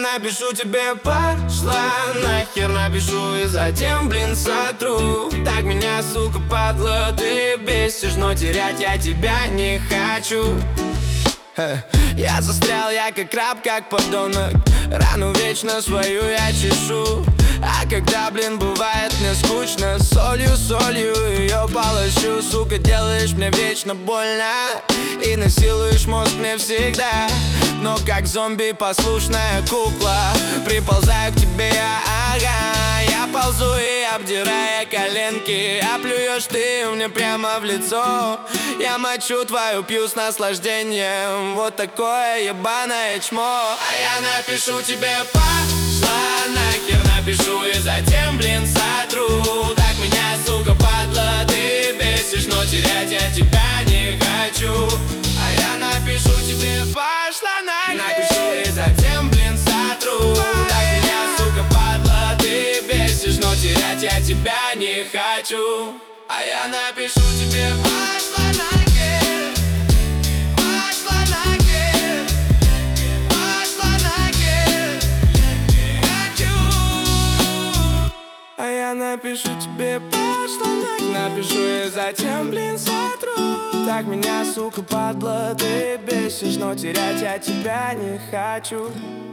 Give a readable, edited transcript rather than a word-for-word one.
напишу тебе пошла нахер, напишу и затем, блин, сотру. Так меня, сука, падла, ты бесишь, но терять я тебя не хочу. Я застрял, я как краб, как подонок. Рану вечно свою я чешу. А когда, блин, бывает мне скучно, солью ее полощу. Сука, делаешь мне вечно больно и насилуешь мозг мне всегда. Но как зомби послушная кукла приползаю к тебе я, ага. Я ползу и обдирая коленки, а плюешь ты мне прямо в лицо. Я мочу твою пью с наслаждением. Вот такое ебаное чмо. А я напишу тебе пошла нахер, напишу и затем, блин, сотру. Так меня, сука, падла, ты бесишь, но терять я тебя не хочу. А я напишу тебе пошла нахер, напишу и затем, блин, сотру. Так меня, сука, падла, ты бесишь, но терять я тебя не хочу. А я напишу тебе пошла нахер, пошла нахер, пошла нахер, хочу. А я напишу тебе пошла нахер, напишу и затем, блин, сотру. Так меня, сука, падла, ты бесишь, но терять я тебя не хочу.